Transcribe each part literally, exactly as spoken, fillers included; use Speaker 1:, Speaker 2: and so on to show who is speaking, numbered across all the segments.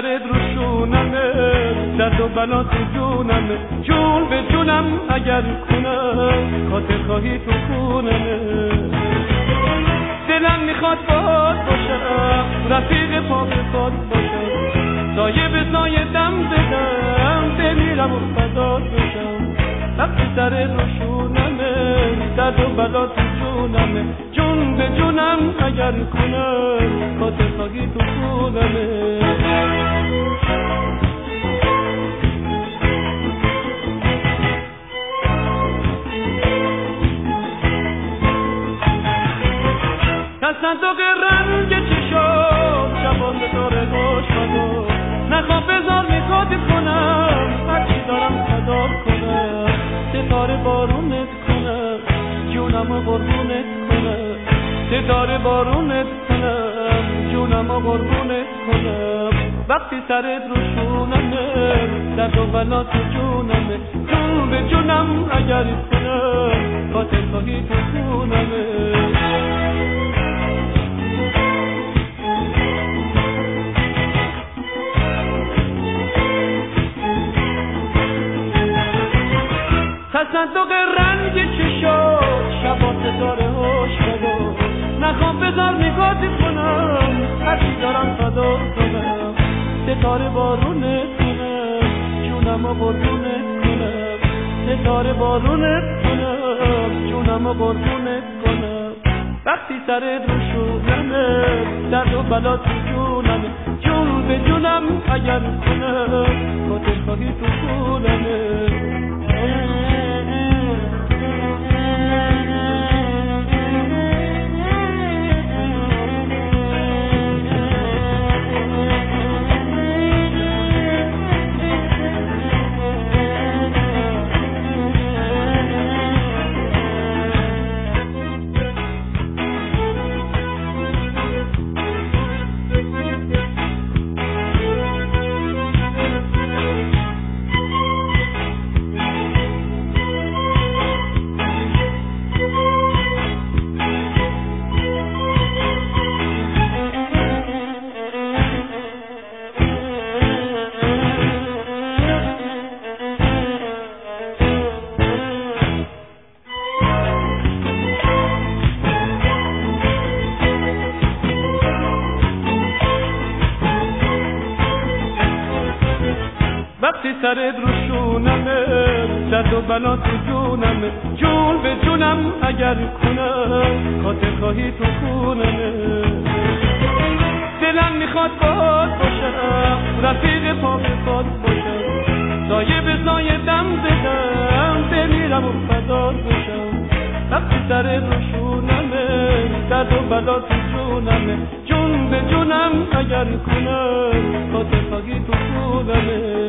Speaker 1: سرت روشونمه، درد و بلا تو جونمه، جون به جونم اگر کنم خاطر خواهی تو خونمه. دلم میخواد باهات باشم، رفیق پا به پات باشم، سایه به سایه دم بدم، بمیرم و فدات بشم. وقتی سرت روشونمه، درد و بلا تو جونمه، جون به جونم اگر کنم خاطر خواهی تو خونمه. تصدق رنگ چشام شبان به طور خوش مدار، نخواه بذار نگاهت کنم، هرچی دارم صدا کنم، ستاره بارونت کنم، جونم و قربونت کنم، ستاره بارونت کنم، جونم و قربونت کنم. وقتی سرت روشونمه، درد و بلا تو جونمه، جون به جونم اگر کنم خاطر خواهی تو خونمه. تصدق رنگ چشات شبات ستاره هاش مدار، نخوام بذار نگاهت کنم، هرچی دارم فدا کنم، ستاره بارونت کنم، جونم و قربونت کنم، ستاره بارونت کنم، جونم و قربونت کنم. وقتی سرت روشونمه، درد و بلا تو جونمه، جون به جونم اگر کنم خاطر خواهی تو خونمه. وقتی سرت روشونمه، درد و بلا تو جونمه، جون به جونم اگر کنم خاطر خواهی تو خونمه. دلم میخواد باهات باشم، رفیق پا به پات باشم، سایه به سایه دم بدم، بمیرم و فدات بشم. وقتی سرت روشونمه، درد و بلا تو جونمه، جون به جونم اگر کنم خاطر خواهی تو خونمه.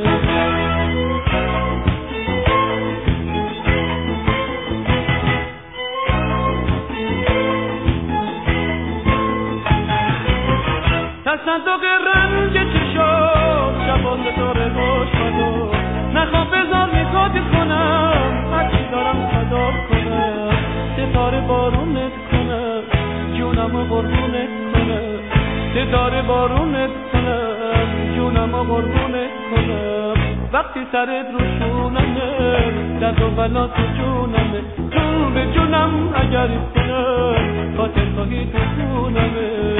Speaker 1: تصدق رنگ چشات شبان به طور خوش مدار، نخواه بذار نگاهت کنم، هرچی دارم صدا کنم، ستاره بارونت کنم، جونم و قربونت کنم، ستاره بارونت کنم، جونم و قربونت کنم. وقتی سرت روشونمه، درد و بلا تو جونمه، جون به جونم اگر کنم خاطر خواهی تو خونمه.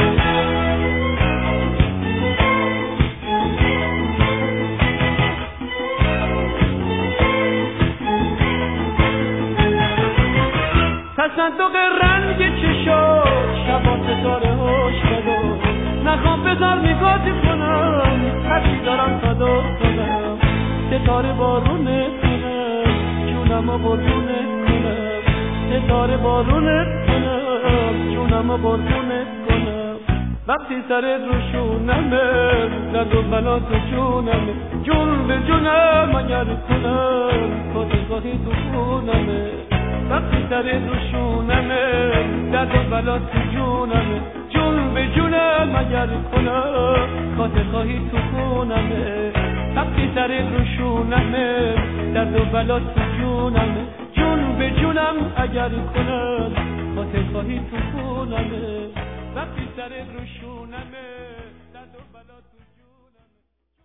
Speaker 1: تصدق رنگ چشات شبات ستاره هاش مدار، نخوام بذار نگاهت کنم، هرچی دارم صدا کنم، ستاره بارونت کنم، جونم و قربونت کنم، ستاره بارونت کنم، جونم و قربونت کنم. وقتی سرت روشونمه، درد و بلا تو جونمه، جون به جونم اگر کنم خاطر خواهی تو خونمه. وقتی سرت روشونمه، درد و بلا تو جونمه، جون به جونم اگر کنم خاطر خواهی تو خونمه. وقتی سرت روشونمه، درد و بلا تو جونمه، جون به جونم اگر کنم خاطر خواهی تو خونمه. وقتی سرت روشونمه، درد و بلا تو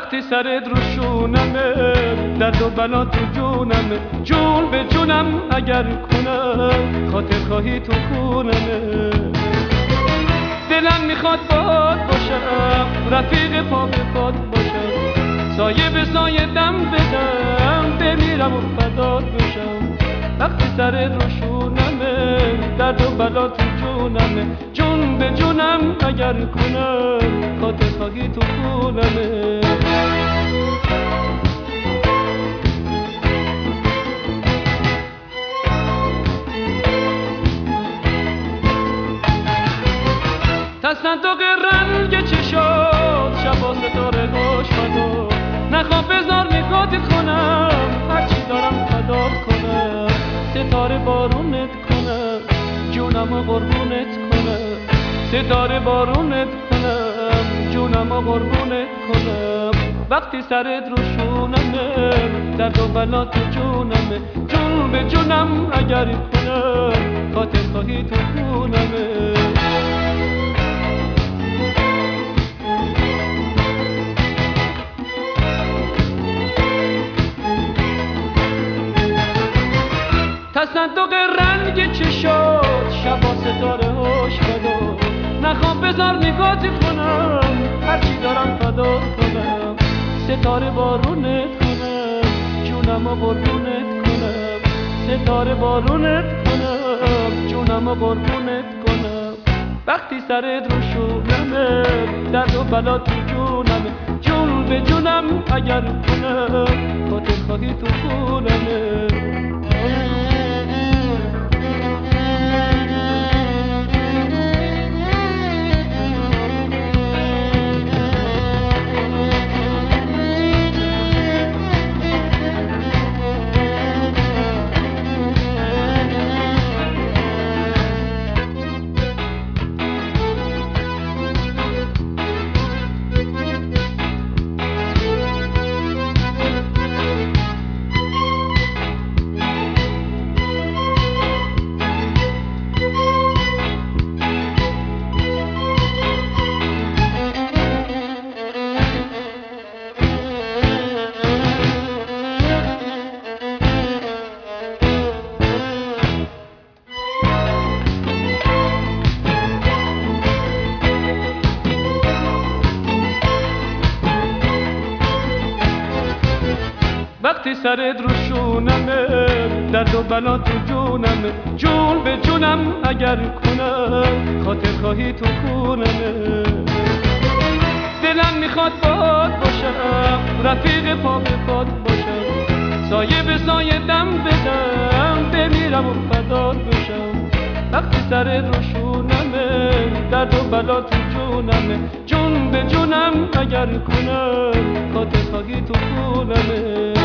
Speaker 1: وقتی سرت رو شونمه، درد و بلا تو جونمه، جون به جونم اگر کنم، خاطر خواهی تو خونمه. دلم میخواد باد باشم، رفیق پا به پاد باشم، سایه به سایه دم بدم، بمیرم و فدات بشم. وقتی سرت رو شونمه، درد و بلا تو جونمه، جون به جونم اگر کنم، خاطر خواهی تو خونمه. تصدق رنگ چشات، شبا ستاره هاش فدا، نخواب بذار نگات کنم، هرچی دارم فدات کنم. ستاره بارونت کنم، جونم و قربونت کنم، ستاره بارونت کنم، جونم و قربونت کنم. وقتی سرت رو شونمه، درد و بلا تو جونمه، جون به جونم اگر کنم، خاطر خواهی تو خونمه. تصدق رنگ چشات، شبا ستاره هاش فدا، نخواب بذار نگات کنم، هرچی دارم فدات کنم. ستاره بارونت کنم، جونم و قربونت کنم، ستاره بارونت کنم، جونم و قربونت کنم. وقتی سرت رو شونمه، درد و بلا تو جونمه، جون به جونم اگر کنم، خاطر خواهی تو خونمه. وقتی سرت رو شونمه، درد و بلا تو جونمه، جون به جونم اگر کنم، خاطر خواهی تو خونمه. دلم میخواد باد باشم، رفیق پا به پاد باشم، سایه به سایه دم بدم، بمیرم و فدات بشم. وقتی سرت رو شونمه، درد و بلا تو جونمه، جون به جونم اگر کنم، خاطر خواهی تو خونمه.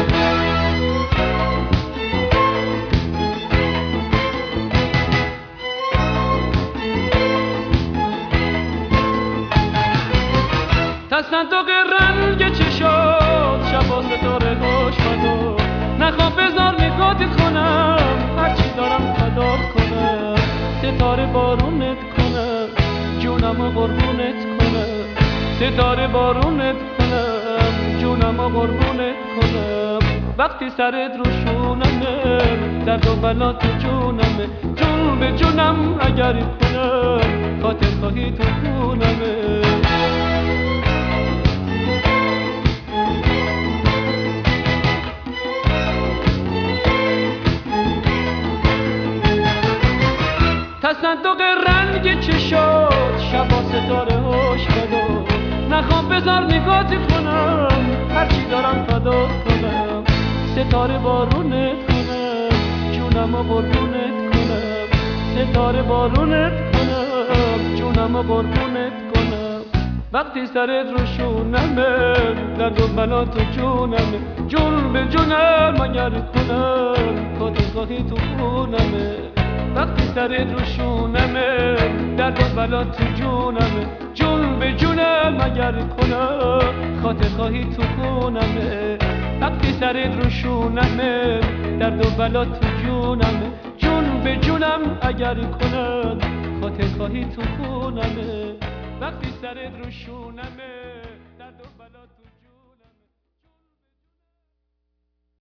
Speaker 1: تصدق رنگ چشات، شبا ستاره هاش فدا، نخواب بذار نگات کنم، هرچی دارم فدات کنم. ستاره بارونت کنم، جونم و قربونت کنم، ستاره بارونت کنم، جونم و قربونت کنم. وقتی سرت رو شونمه، درد و بلا تو جونمه، جون به جونم اگر کنم، خاطر خواهی تو خونمه. تصدق رنگ چشات، شبا ستاره هاش فدا، نخواب بذار نگات کنم، هرچی دارم فدات کنم. ستاره بارونت کنم، جونم و قربونت کنم، ستاره بارونت کنم، جونم و قربونت کنم. وقتی سرت رو شونمه، درد و بلا تو جونمه، جون به جونم اگر کنم، خاطر خواهی تو خونمه. وقتی سرت رو شونمه، درد و بلا تو جونمه، جون به جونم اگر کنم، خاطر خواهی تو خونمه. وقتی سرت رو شونمه، درد و بلا تو جونمه، جون به جونم اگر کنم، خاطر خواهی تو خونمه. وقتی سرت رو شونمه